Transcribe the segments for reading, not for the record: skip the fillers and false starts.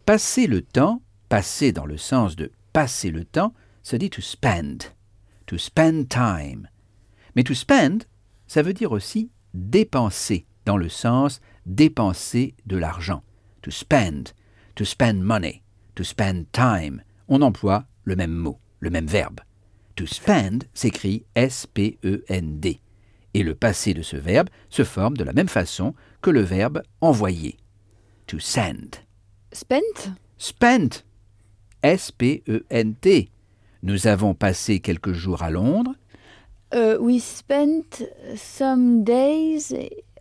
Passer le temps, passer dans le sens de passer le temps, se dit to spend time. Mais to spend, ça veut dire aussi dépenser, dans le sens dépenser de l'argent. To spend money, to spend time. On emploie le même mot, le même verbe. To spend s'écrit S-P-E-N-D. Et le passé de ce verbe se forme de la même façon que le verbe envoyer. To send. Spent? Spent. S-P-E-N-T. Nous avons passé quelques jours à Londres. We spent some days...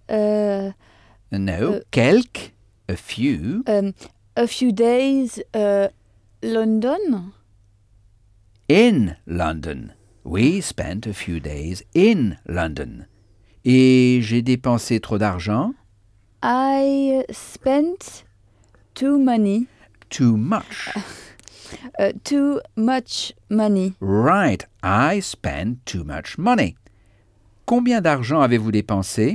Quelques. A few. A few days London. In London. We spent a few days in London. Et j'ai dépensé trop d'argent. I spent too much. Too much. Too much money. Right, I spent too much money. Combien d'argent avez-vous dépensé?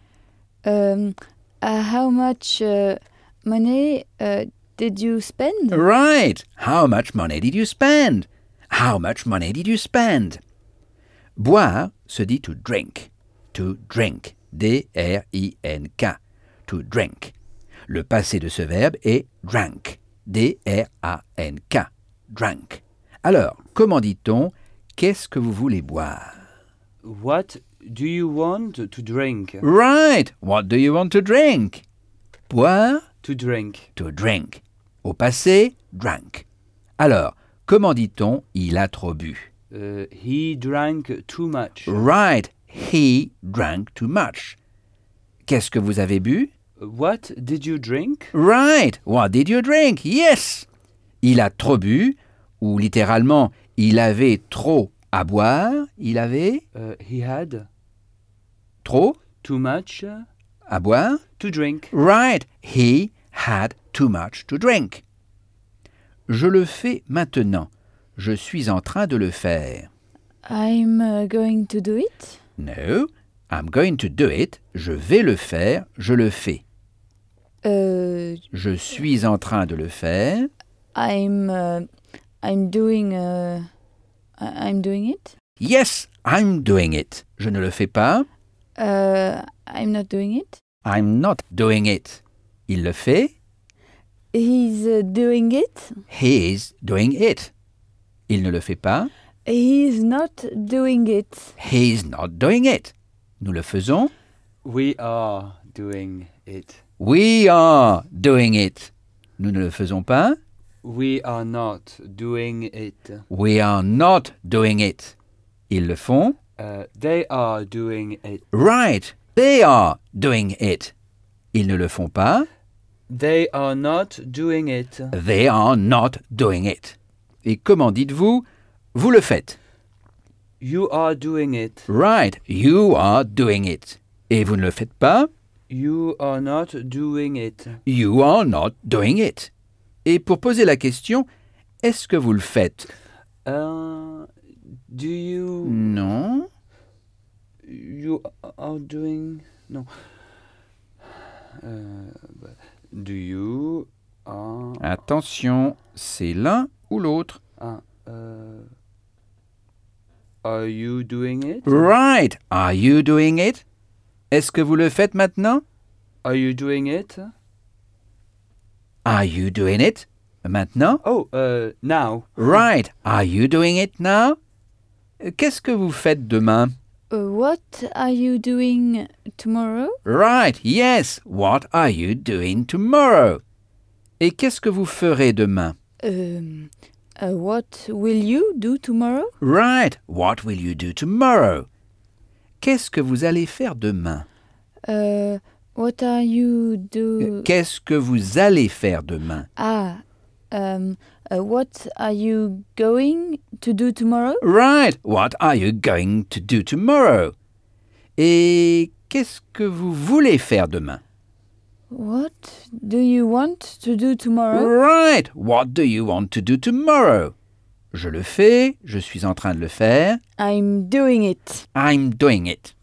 How much money did you spend? Right, how much money did you spend? How much money did you spend? Boire se dit to drink. To drink. D-R-I-N-K. To drink. Le passé de ce verbe est drank. D-R-A-N-K. Drank. Alors, comment dit-on « Qu'est-ce que vous voulez boire » What do you want to drink? Right! What do you want to drink? Boire? To drink. To drink. Au passé, drank. Alors, comment dit-on « Il a trop bu » He drank too much. Right! He drank too much. Qu'est-ce que vous avez bu? What did you drink? Right! What did you drink? Yes! Il a trop bu, ou littéralement, il avait trop à boire. Il avait He had trop too much à boire. to drink. Right! He had too much to drink. Je le fais maintenant. Je suis en train de le faire. I'm going to do it. No, I'm going to do it. Je vais le faire. Je le fais. Je suis en train de le faire. I'm doing it. Yes, I'm doing it. Je ne le fais pas. I'm not doing it. I'm not doing it. Il le fait. He's doing it. He is doing it. Il ne le fait pas. He's not doing it. He is not doing it. Nous le faisons. We are doing it. We are doing it. Nous ne le faisons pas. We are not doing it. We are not doing it. Ils le font. They are doing it. Right. They are doing it. Ils ne le font pas. They are not doing it. They are not doing it. Et comment dites-vous? Vous le faites. You are doing it. Right. You are doing it. Et vous ne le faites pas? You are not doing it. You are not doing it. Et pour poser la question, est-ce que vous le faites? Do you... Non. You are doing... No. Do you are... Attention, c'est l'un ou l'autre. Are you doing it? Right. Are you doing it? Est-ce que vous le faites maintenant? Are you doing it? Are you doing it? Maintenant? Oh, now. Right. Are you doing it now? Qu'est-ce que vous faites demain? What are you doing tomorrow? Right. Yes. What are you doing tomorrow? Et qu'est-ce que vous ferez demain? What will you do tomorrow? Right. What will you do tomorrow? Qu'est-ce que vous allez faire demain? What are you do? Qu'est-ce que vous allez faire demain? What are you going to do tomorrow? Right. What are you going to do tomorrow? Et qu'est-ce que vous voulez faire demain? What do you want to do tomorrow? Right. What do you want to do tomorrow? Je le fais. Je suis en train de le faire. I'm doing it. I'm doing it.